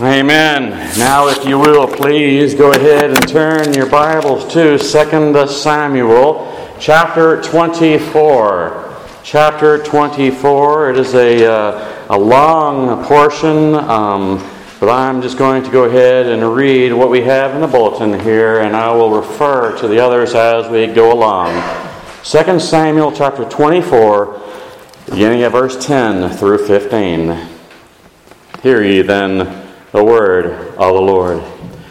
Amen. Now, if you will, please go ahead and turn your Bibles to 2 Samuel chapter 24. Chapter 24. It is a long portion, but I'm just going to go ahead and read what we have in the bulletin here, and I will refer to the others as we go along. 2 Samuel chapter 24, beginning at verse 10 through 15. Hear ye then the word of the Lord.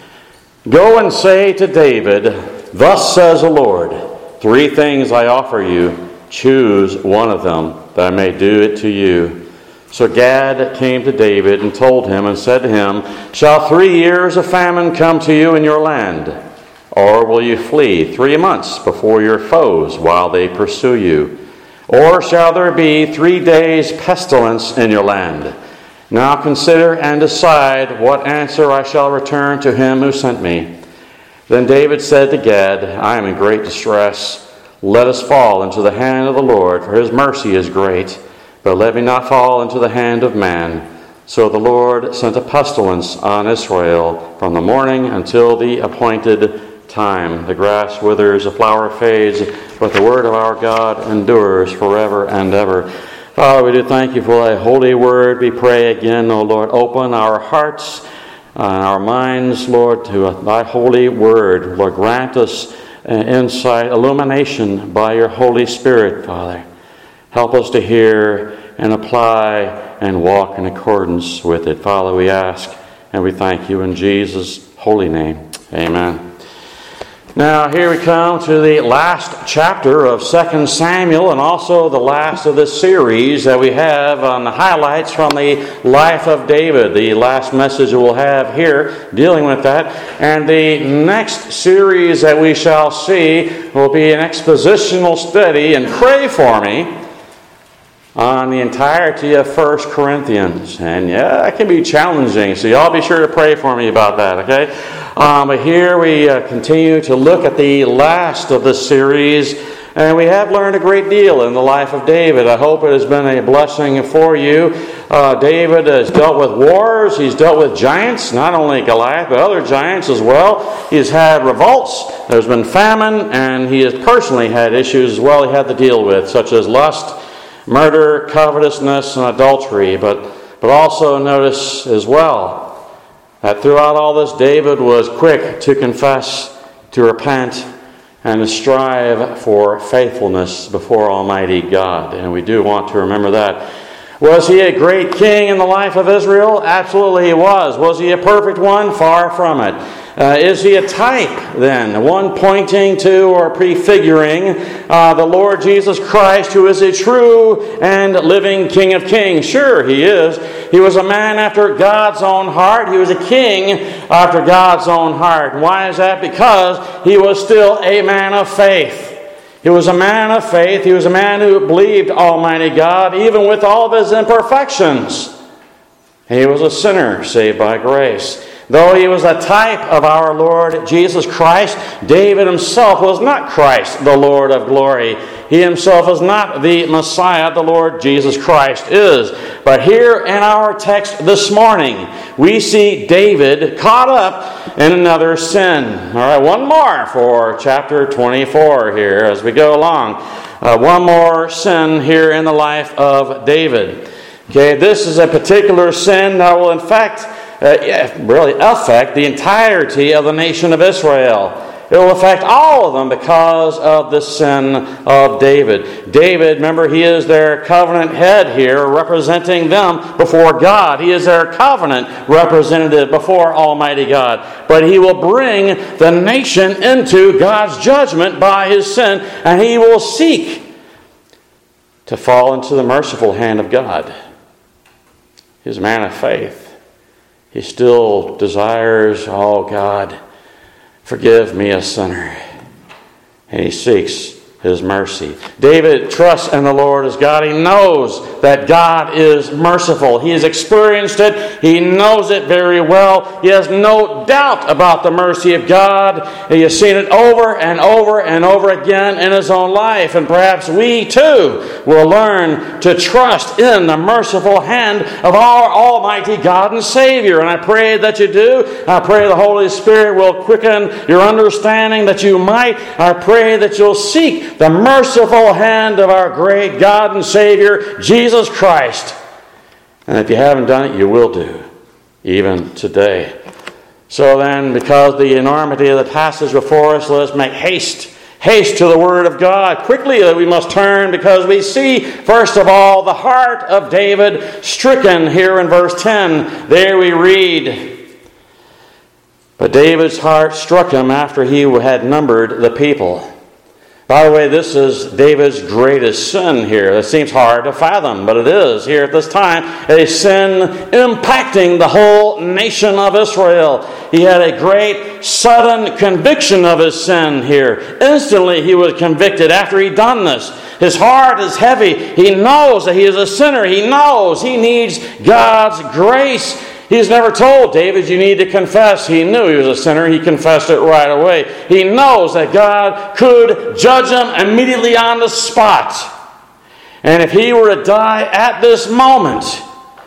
Go and say to David, Thus says the Lord, 3 things I offer you, choose one of them, that I may do it to you. So Gad came to David and told him and said to him, Shall 3 years of famine come to you in your land? Or will you flee 3 months before your foes while they pursue you? Or shall there be 3 days pestilence in your land? Now consider and decide what answer I shall return to him who sent me. Then David said to Gad, I am in great distress. Let us fall into the hand of the Lord, for his mercy is great. But let me not fall into the hand of man. So the Lord sent a pestilence on Israel from the morning until the appointed time. The grass withers, the flower fades, but the word of our God endures forever and ever. Father, we do thank you for thy holy word. We pray again, O Lord, open our hearts and our minds, Lord, to thy holy word. Lord, grant us insight, illumination by your Holy Spirit, Father. Help us to hear and apply and walk in accordance with it. Father, we ask and we thank you in Jesus' holy name. Amen. Now, here we come to the last chapter of 2 Samuel, and also the last of this series that we have on the highlights from the life of David. The last message we'll have here dealing with that. And the next series that we shall see will be an expositional study, and pray for me, on the entirety of 1 Corinthians. And yeah, that can be challenging, so y'all be sure to pray for me about that, okay? But here we continue to look at the last of this series, and we have learned a great deal in the life of David. I hope it has been a blessing for you. David has dealt with wars. He's dealt with giants, not only Goliath, but other giants as well. He's had revolts. There's been famine, and he has personally had issues as well he had to deal with, such as lust, murder, covetousness, and adultery. But also notice as well that throughout all this, David was quick to confess, to repent, and to strive for faithfulness before Almighty God. And we do want to remember that. Was he a great king in the life of Israel? Absolutely he was. Was he a perfect one? Far from it. Is he a type, then? One pointing to or prefiguring the Lord Jesus Christ, who is a true and living King of Kings? Sure, he is. He was a man after God's own heart. He was a king after God's own heart. Why is that? Because he was still a man of faith. He was a man of faith. He was a man who believed Almighty God, even with all of his imperfections. He was a sinner saved by grace. Though he was a type of our Lord Jesus Christ, David himself was not Christ, the Lord of glory. He himself is not the Messiah, the Lord Jesus Christ is. But here in our text this morning, we see David caught up in another sin. All right, one more for chapter 24 here as we go along. One more sin here in the life of David. Okay, this is a particular sin that will in fact really affect the entirety of the nation of Israel. It will affect all of them because of the sin of David. David, remember, he is their covenant head here, representing them before God. He is their covenant representative before Almighty God. But he will bring the nation into God's judgment by his sin, and he will seek to fall into the merciful hand of God. He's a man of faith. He still desires, oh God, forgive me a sinner. And he seeks His mercy. David trusts in the Lord as God. He knows that God is merciful. He has experienced it. He knows it very well. He has no doubt about the mercy of God. He has seen it over and over and over again in his own life. And perhaps we too will learn to trust in the merciful hand of our Almighty God and Savior. And I pray that you do. I pray the Holy Spirit will quicken your understanding that you might. I pray that you'll seek the merciful hand of our great God and Savior, Jesus Christ. And if you haven't done it, you will do, even today. So then, because of the enormity of the passage before us, let us make haste to the Word of God. Quickly that we must turn, because we see, first of all, the heart of David stricken here in verse 10. There we read, "But David's heart struck him after he had numbered the people." By the way, this is David's greatest sin here. It seems hard to fathom, but it is here at this time a sin impacting the whole nation of Israel. He had a great sudden conviction of his sin here. Instantly he was convicted after he'd done this. His heart is heavy. He knows that he is a sinner. He knows he needs God's grace. He's never told David, you need to confess. He knew he was a sinner. He confessed it right away. He knows that God could judge him immediately on the spot. And if he were to die at this moment,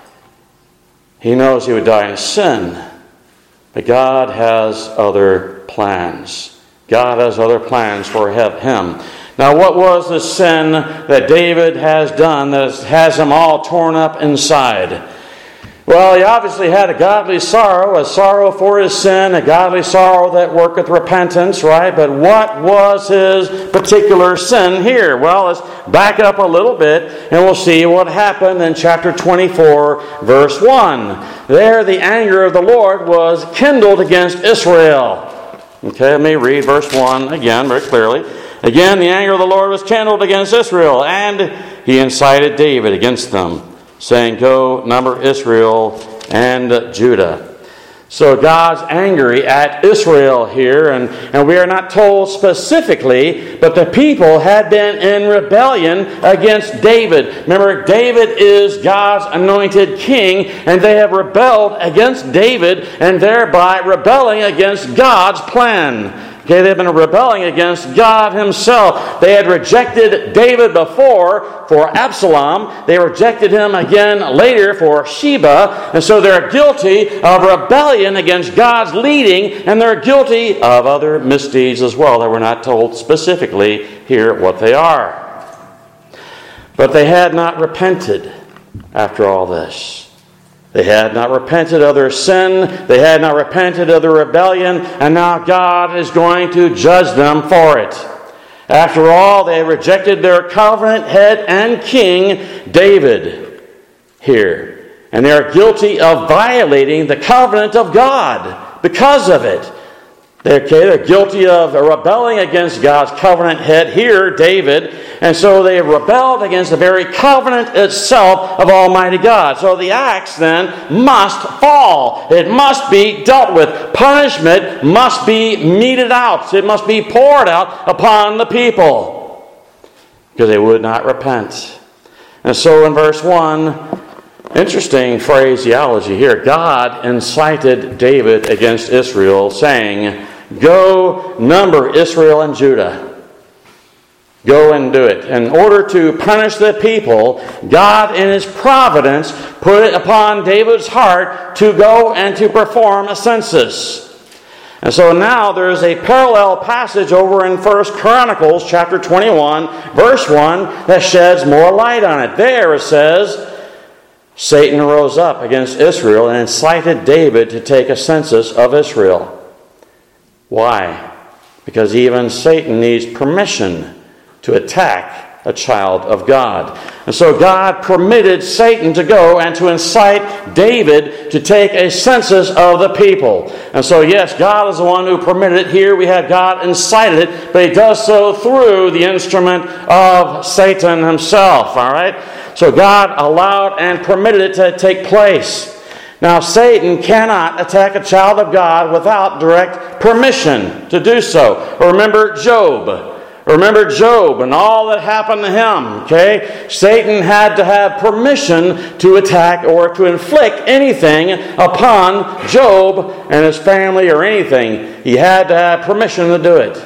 he knows he would die in sin. But God has other plans. God has other plans for him. Now, what was the sin that David has done that has him all torn up inside? Well, he obviously had a godly sorrow, a sorrow for his sin, a godly sorrow that worketh repentance, right? But what was his particular sin here? Well, let's back up a little bit and we'll see what happened in chapter 24, verse 1. There the anger of the Lord was kindled against Israel. Okay, let me read verse 1 again very clearly. Again, the anger of the Lord was kindled against Israel, and he incited David against them, saying, "Go, number Israel and Judah." So God's angry at Israel here, and we are not told specifically, but the people had been in rebellion against David. Remember, David is God's anointed king, and they have rebelled against David, and thereby rebelling against God's plan. Okay, they've been rebelling against God himself. They had rejected David before for Absalom. They rejected him again later for Sheba. And so they're guilty of rebellion against God's leading, and they're guilty of other misdeeds as well that we're not told specifically here what they are. But they had not repented after all this. They had not repented of their sin. They had not repented of their rebellion. And now God is going to judge them for it. After all, they rejected their covenant head and king, David, here. And they are guilty of violating the covenant of God because of it. They're guilty of rebelling against God's covenant head here, David. And so they have rebelled against the very covenant itself of Almighty God. So the axe then must fall. It must be dealt with. Punishment must be meted out. It must be poured out upon the people, because they would not repent. And so in verse 1, interesting phraseology here. God incited David against Israel, saying, "Go number Israel and Judah." Go and do it. In order to punish the people, God in his providence put it upon David's heart to go and to perform a census. And so now there is a parallel passage over in 1 Chronicles chapter 21, verse 1, that sheds more light on it. There it says, Satan rose up against Israel and incited David to take a census of Israel. Why? Because even Satan needs permission to attack a child of God. And so God permitted Satan to go and to incite David to take a census of the people. And so yes, God is the one who permitted it. Here we have God incited it, but he does so through the instrument of Satan himself. All right? So God allowed and permitted it to take place. Now, Satan cannot attack a child of God without direct permission to do so. Remember Job. Remember Job and all that happened to him, okay? Satan had to have permission to attack or to inflict anything upon Job and his family or anything. He had to have permission to do it.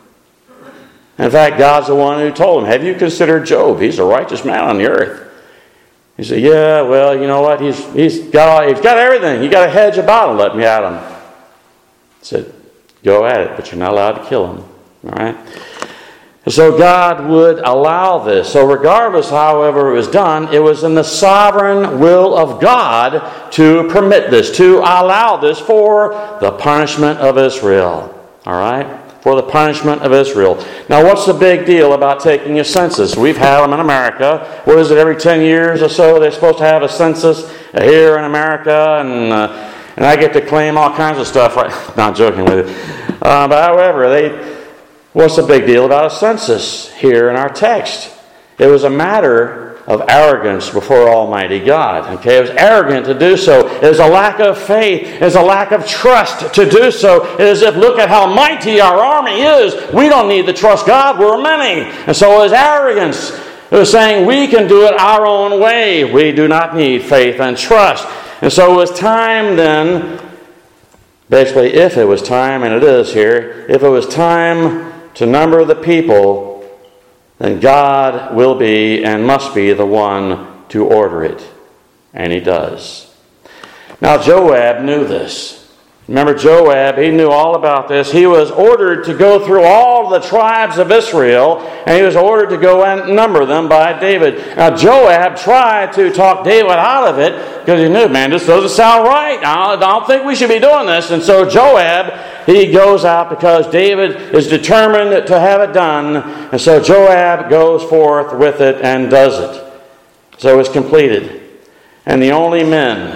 In fact, God's the one who told him, have you considered Job? He's a righteous man on the earth. He said, yeah, well, you know what? He's got everything. You got a hedge about him. Let me at him. He said, go at it, but you're not allowed to kill him. All right? And so God would allow this. So regardless, however it was done, it was in the sovereign will of God to permit this, to allow this for the punishment of Israel. All right? For the punishment of Israel. Now, what's the big deal about taking a census? We've had them in America. What is it, every 10 years or so they're supposed to have a census here in America, and I get to claim all kinds of stuff. Right? Not joking with you. But however, what's the big deal about a census here in our text? It was a matter of arrogance before Almighty God. Okay, it was arrogant to do so. It was a lack of faith. It was a lack of trust to do so. It is as if, look at how mighty our army is. We don't need to trust God. We're many. And so it was arrogance. It was saying we can do it our own way. We do not need faith and trust. And so it was time then, basically if it was time, and it is here, if it was time to number the people, then God will be and must be the one to order it. And He does. Now Joab knew this. Remember Joab, he knew all about this. He was ordered to go through all the tribes of Israel, and he was ordered to go and number them by David. Now Joab tried to talk David out of it because he knew, man, this doesn't sound right. I don't think we should be doing this. And so Joab, he goes out because David is determined to have it done. And so Joab goes forth with it and does it. So it's completed. And the only men,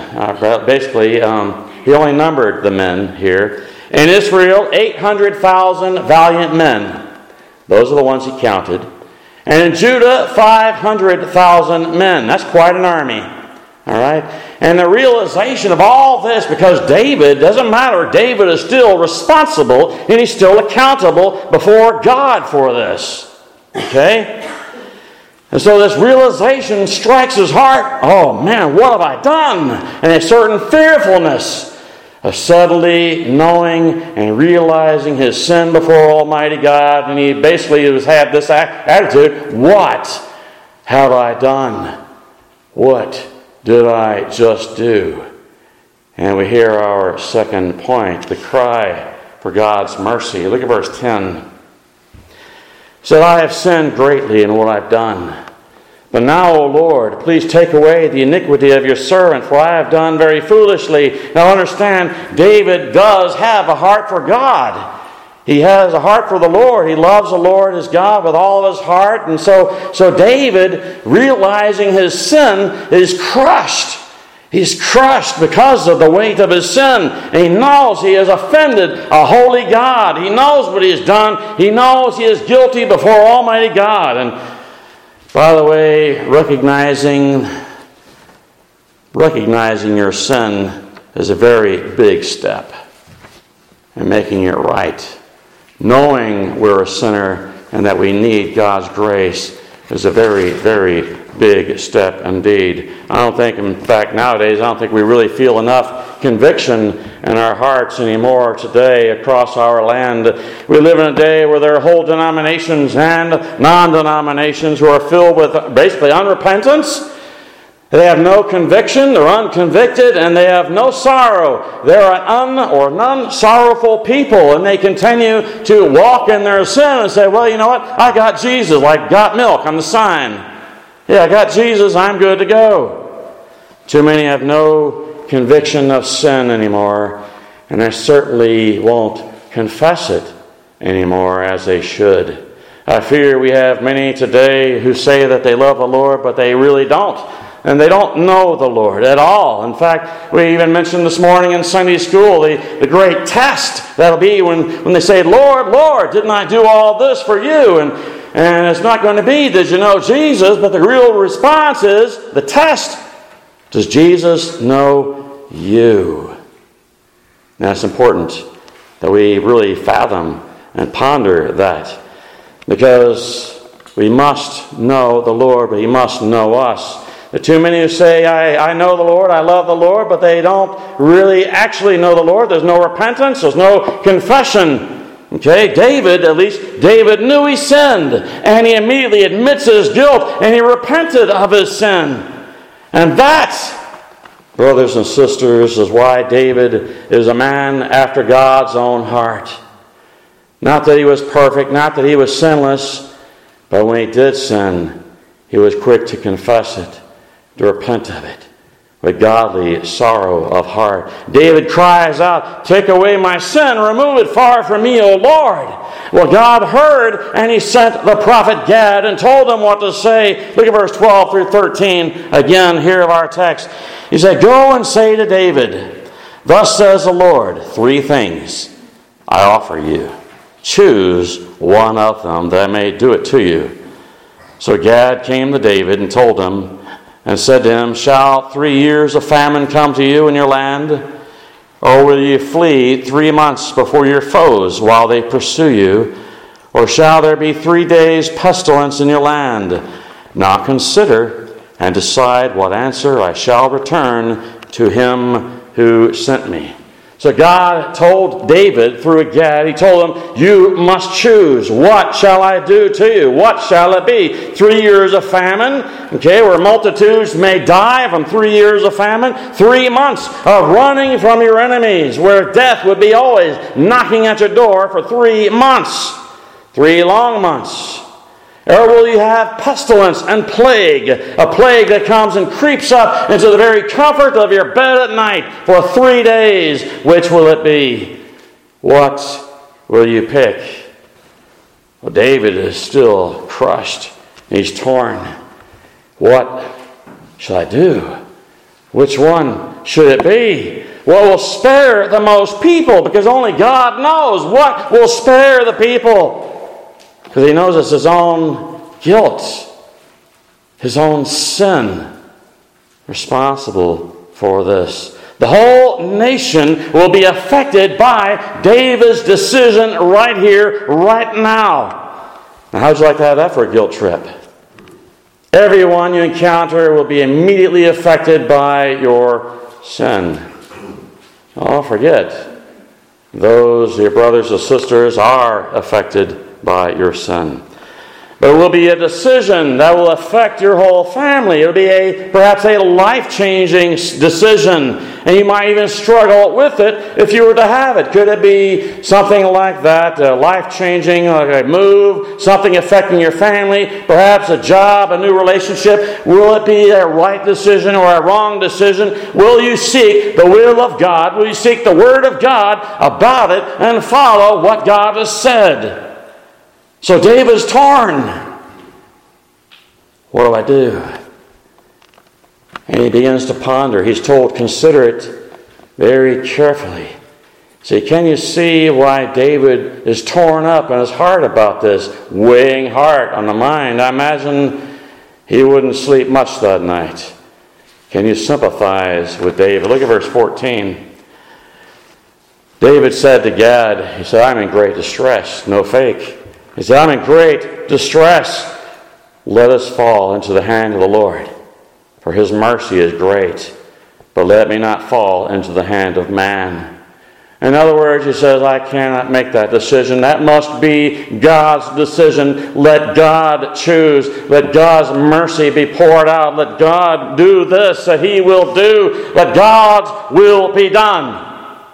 he only numbered the men here. In Israel, 800,000 valiant men. Those are the ones he counted. And in Judah, 500,000 men. That's quite an army. All right? And the realization of all this, because David, doesn't matter, David is still responsible and he's still accountable before God for this. Okay? And so this realization strikes his heart. Oh man, what have I done? And a certain fearfulness of suddenly knowing and realizing his sin before Almighty God. And he basically has had this attitude, what have I done? What did I just do? And we hear our second point, the cry for God's mercy. Look at verse 10. It said, I have sinned greatly in what I've done. But now, O Lord, please take away the iniquity of your servant, for I have done very foolishly. Now understand, David does have a heart for God. He has a heart for the Lord. He loves the Lord his God with all of his heart. And so David, realizing his sin, is crushed. He's crushed because of the weight of his sin. And he knows he has offended a holy God. He knows what he has done. He knows he is guilty before Almighty God. And by the way, recognizing your sin is a very big step in making it right. Knowing we're a sinner and that we need God's grace is a very, very big step indeed. I don't think, in fact, nowadays, I don't think we really feel enough conviction in our hearts anymore today across our land. We live in a day where there are whole denominations and non-denominations who are filled with basically unrepentance. They have no conviction, they're unconvicted, and they have no sorrow. They're an non-sorrowful people, and they continue to walk in their sin and say, well, you know what? I got Jesus, like got milk on the sign. Yeah, I got Jesus, I'm good to go. Too many have no conviction of sin anymore, and they certainly won't confess it anymore as they should. I fear we have many today who say that they love the Lord, but they really don't. And they don't know the Lord at all. In fact, we even mentioned this morning in Sunday school the great test that'll be when they say, Lord, Lord, didn't I do all this for you? And it's not going to be, did you know Jesus? But the real response is, the test, does Jesus know you? Now it's important that we really fathom and ponder that. Because we must know the Lord, but He must know us. There are too many who say, I know the Lord, I love the Lord, but they don't really actually know the Lord. There's no repentance, there's no confession. Okay, at least David knew he sinned, and he immediately admits his guilt, and he repented of his sin. And that, brothers and sisters, is why David is a man after God's own heart. Not that he was perfect, not that he was sinless, but when he did sin, he was quick to confess it, to repent of it, with godly sorrow of heart. David cries out, "Take away my sin, remove it far from me, O Lord." Well, God heard, and He sent the prophet Gad and told him what to say. Look at verse 12 through 13, again, here of our text. He said, "Go and say to David, thus says the Lord, 3 things I offer you. Choose one of them, that I may do it to you." So Gad came to David and told him, and said to him, "Shall 3 years of famine come to you in your land? Or will you flee 3 months before your foes while they pursue you? Or shall there be 3 days pestilence in your land? Now consider and decide what answer I shall return to him who sent me." So God told David through Gad, He told him, "You must choose. What shall I do to you? What shall it be? 3 years of famine, okay, where multitudes may die from 3 years of famine. 3 months of running from your enemies, where death would be always knocking at your door for 3 months. 3 long months. Or will you have pestilence and plague, a plague that comes and creeps up into the very comfort of your bed at night for 3 days? Which will it be? What will you pick?" Well, David is still crushed. He's torn. What shall I do? Which one should it be? What will spare the most people? Because only God knows what will spare the people. Because He knows it's His own guilt, His own sin, responsible for this. The whole nation will be affected by David's decision right here, right now. Now, how'd you like to have that for a guilt trip? Everyone you encounter will be immediately affected by your sin. Oh, forget. Those, your brothers and sisters, are affected by your sin. But it will be a decision that will affect your whole family. It will be perhaps a life-changing decision. And you might even struggle with it if you were to have it. Could it be something like that, life-changing, like a move, something affecting your family, perhaps a job, a new relationship? Will it be a right decision or a wrong decision? Will you seek the will of God? Will you seek the Word of God about it and follow what God has said? So David's torn. What do I do? And he begins to ponder. He's told, consider it very carefully. See, can you see why David is torn up in his heart about this? Weighing heart on the mind. I imagine he wouldn't sleep much that night. Can you sympathize with David? Look at verse 14. David said to Gad, he said, "I'm in great distress." No fake. He said, "I'm in great distress. Let us fall into the hand of the Lord, for His mercy is great. But let me not fall into the hand of man." In other words, he says, I cannot make that decision. That must be God's decision. Let God choose. Let God's mercy be poured out. Let God do this that He will do. Let God's will be done.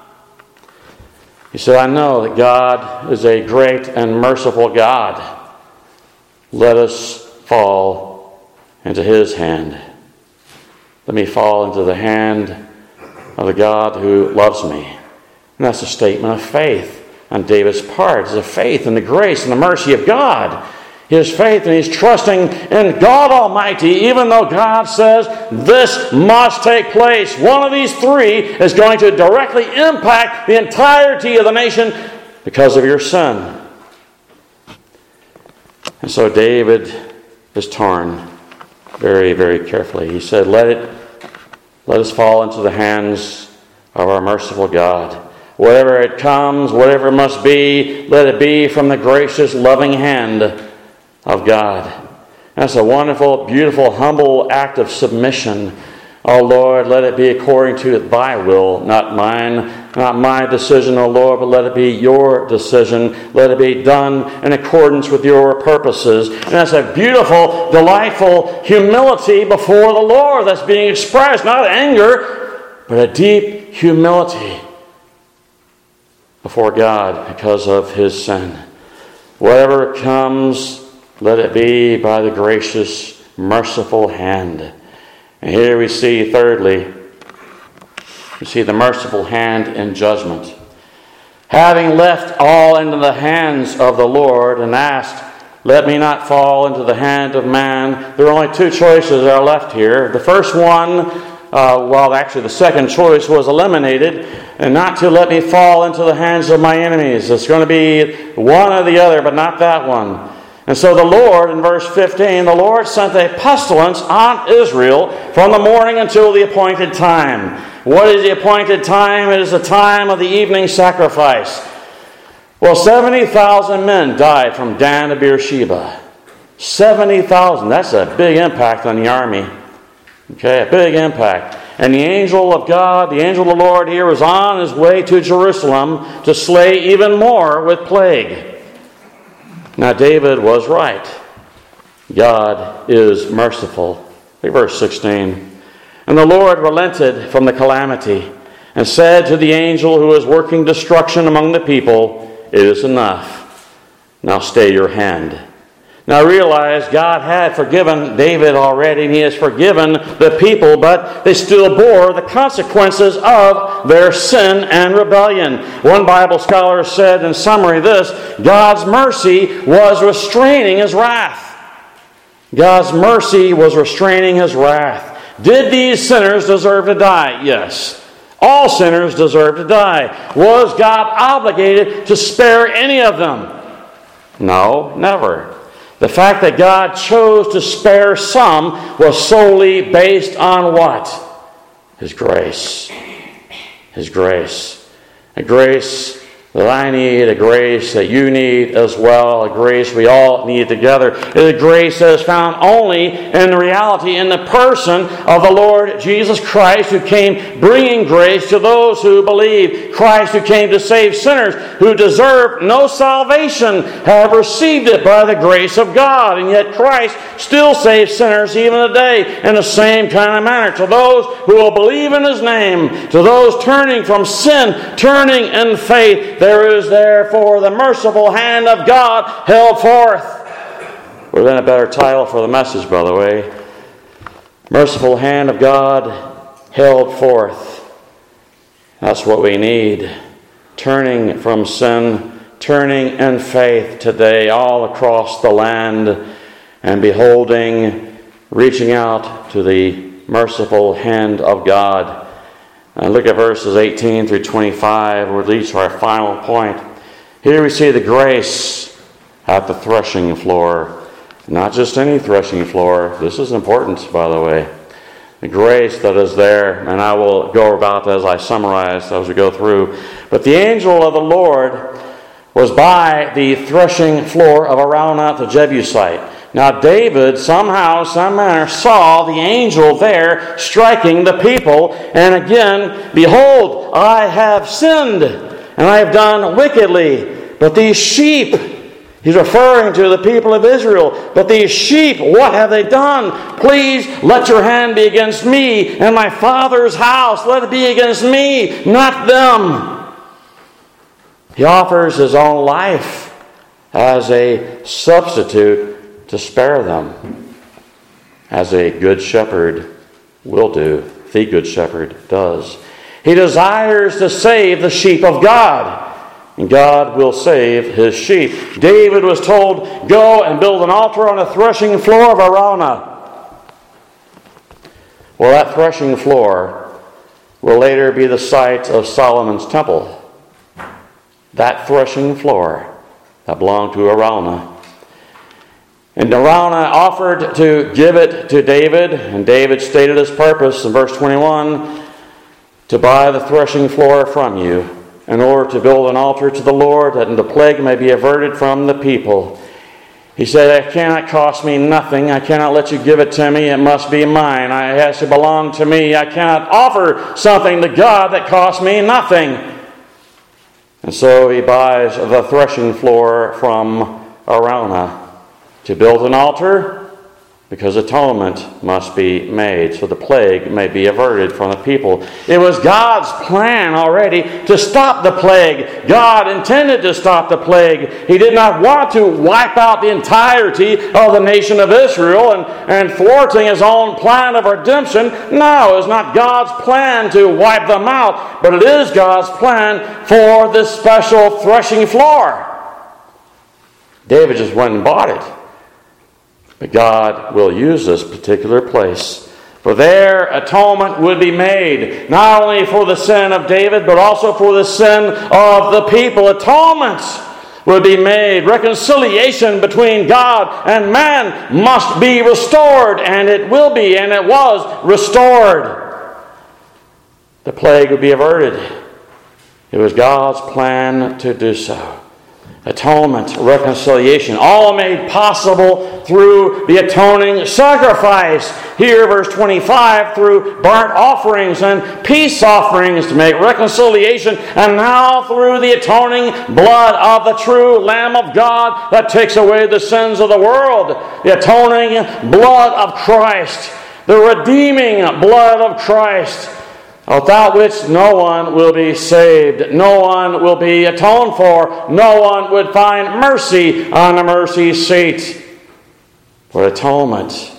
He said, I know that God is a great and merciful God. Let us fall into His hand. Let me fall into the hand of the God who loves me. And that's a statement of faith on David's part. It's a faith in the grace and the mercy of God. His faith, and he's trusting in God Almighty, even though God says this must take place. One of these 3 is going to directly impact the entirety of the nation because of your sin. And so David is torn very, very carefully. He said, let us fall into the hands of our merciful God. Whatever it comes, whatever it must be, let it be from the gracious, loving hand of God. That's a wonderful, beautiful, humble act of submission. Oh Lord, let it be according to thy will, not mine, not my decision, oh Lord, but let it be your decision. Let it be done in accordance with your purposes. And that's a beautiful, delightful humility before the Lord that's being expressed, not anger, but a deep humility before God because of his sin. Whatever comes, let it be by the gracious, merciful hand. And here we see, thirdly, we see the merciful hand in judgment. Having left all into the hands of the Lord and asked, let me not fall into the hand of man. There are only two choices that are left here. The first one, the second choice was eliminated, and not to let me fall into the hands of my enemies. It's going to be one or the other, but not that one. And so the Lord, in verse 15, the Lord sent a pestilence on Israel from the morning until the appointed time. What is the appointed time? It is the time of the evening sacrifice. Well, 70,000 men died from Dan to Beersheba. 70,000. That's a big impact on the army. Okay, a big impact. And the angel of God, the angel of the Lord here, was on his way to Jerusalem to slay even more with plague. Now David was right. God is merciful. Look at verse 16. And the Lord relented from the calamity and said to the angel who was working destruction among the people, it is enough. Now stay your hand. Now realize God had forgiven David already, and he has forgiven the people, but they still bore the consequences of their sin and rebellion. One Bible scholar said in summary this: God's mercy was restraining his wrath. God's mercy was restraining his wrath. Did these sinners deserve to die? Yes. All sinners deserve to die. Was God obligated to spare any of them? No, never. The fact that God chose to spare some was solely based on what? His grace. His grace. A grace that I need, a grace that you need as well, a grace we all need together. It is a grace that is found only in reality in the person of the Lord Jesus Christ, who came bringing grace to those who believe. Christ, who came to save sinners who deserve no salvation, have received it by the grace of God. And yet Christ still saves sinners even today in the same kind of manner. To those who will believe in his name, to those turning from sin, turning in faith, there is therefore the merciful hand of God held forth. Would have been a better title for the message, by the way. Merciful hand of God held forth. That's what we need. Turning from sin, turning in faith today all across the land, and beholding, reaching out to the merciful hand of God. And look at verses 18 through 25, which leads to our final point. Here we see the grace at the threshing floor. Not just any threshing floor. This is important, by the way. The grace that is there, and I will go about as I summarize as we go through. But the angel of the Lord was by the threshing floor of Araunah the Jebusite. Now David somehow, some manner, saw the angel there striking the people. And again, behold, I have sinned, and I have done wickedly. But these sheep, he's referring to the people of Israel, but these sheep, what have they done? Please let your hand be against me and my father's house. Let it be against me, not them. He offers his own life as a substitute to spare them, as a good shepherd will do. The good shepherd does. He desires to save the sheep of God, and God will save his sheep. David was told, go and build an altar on the threshing floor of Araunah. Well, that threshing floor will later be the site of Solomon's temple. That threshing floor that belonged to Araunah. And Araunah offered to give it to David, and David stated his purpose in verse 21, to buy the threshing floor from you in order to build an altar to the Lord, that the plague may be averted from the people. He said, it cannot cost me nothing. I cannot let you give it to me. It must be mine. It has to belong to me. I cannot offer something to God that costs me nothing. And so he buys the threshing floor from Araunah to build an altar, because atonement must be made so the plague may be averted from the people. It was God's plan already to stop the plague. God intended to stop the plague. He did not want to wipe out the entirety of the nation of Israel and thwarting his own plan of redemption. No, it's not God's plan to wipe them out, but it is God's plan for this special threshing floor. David just went and bought it. But God will use this particular place. For there atonement would be made, not only for the sin of David, but also for the sin of the people. Atonement would be made. Reconciliation between God and man must be restored, and it will be, and it was restored. The plague would be averted. It was God's plan to do so. Atonement, reconciliation, all made possible through the atoning sacrifice. Here, verse 25, through burnt offerings and peace offerings to make reconciliation, and now through the atoning blood of the true Lamb of God that takes away the sins of the world. The atoning blood of Christ, the redeeming blood of Christ, without which no one will be saved, no one will be atoned for, no one would find mercy on the mercy seat. For atonement,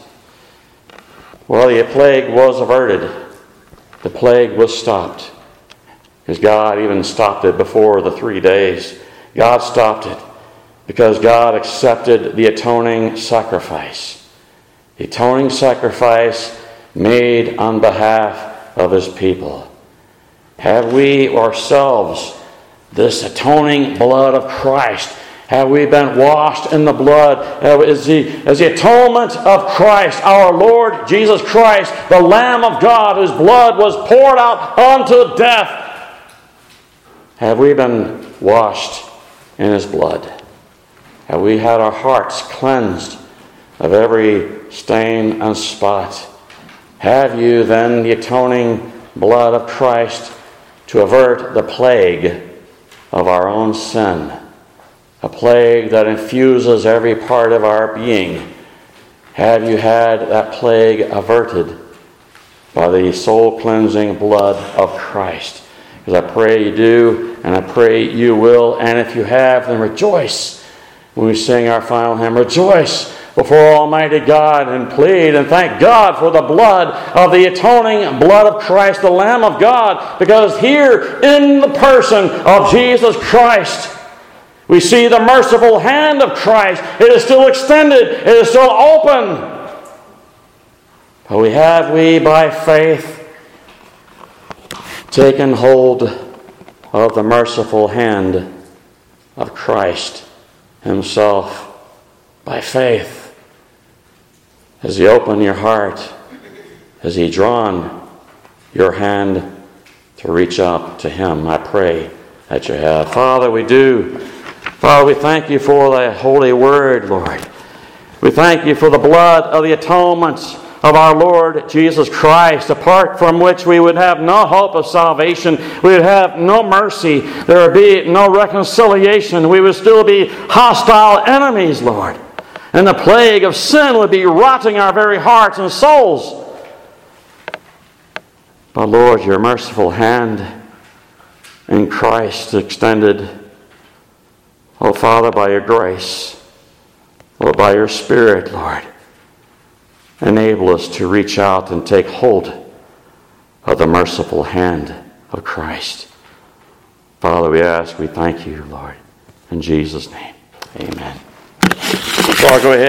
well, the plague was averted. The plague was stopped. Because God even stopped it before the 3 days. God stopped it because God accepted the atoning sacrifice. The atoning sacrifice made on behalf of his people. Have we ourselves this atoning blood of Christ? Have we been washed in the blood? As the atonement of Christ, our Lord Jesus Christ, the Lamb of God, whose blood was poured out unto death. Have we been washed in his blood? Have we had our hearts cleansed of every stain and spot? Have you then the atoning blood of Christ to avert the plague of our own sin? A plague that infuses every part of our being. Have you had that plague averted by the soul-cleansing blood of Christ? Because I pray you do, and I pray you will. And if you have, then rejoice when we sing our final hymn. Rejoice before Almighty God and plead and thank God for the blood of the atoning blood of Christ, the Lamb of God, because here in the person of Jesus Christ, we see the merciful hand of Christ. It is still extended. It is still open. But we by faith taken hold of the merciful hand of Christ himself by faith. Has he opened your heart? Has he drawn your hand to reach out to him? I pray that you have. Father, we do. Father, we thank you for the holy word, Lord. We thank you for the blood of the atonement of our Lord Jesus Christ, apart from which we would have no hope of salvation. We would have no mercy. There would be no reconciliation. We would still be hostile enemies, Lord. And the plague of sin would be rotting our very hearts and souls. But Lord, your merciful hand in Christ extended, oh Father, by your grace, or by your Spirit, Lord, enable us to reach out and take hold of the merciful hand of Christ. Father, we ask, we thank you, Lord. In Jesus' name, amen. So I'll go ahead.